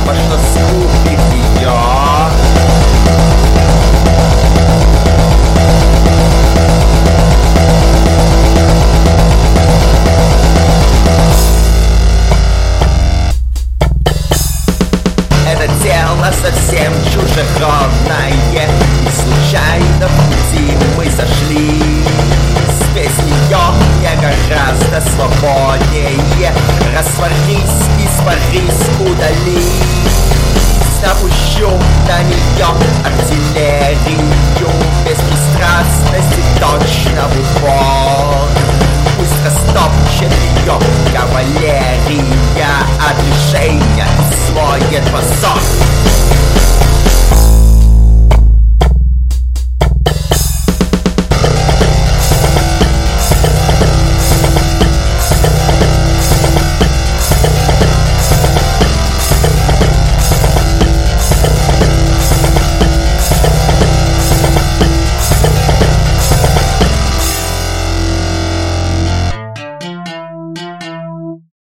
что скупит ее. Это тело совсем чужеродное, и случайно в пути мы сошлись. Без нее мне гораздо свободнее. Растворись, испарись, удались. Запущу на нее артиллерию, беспристрастности точно в упор. Пусть растопчет ее кавалерия, а движения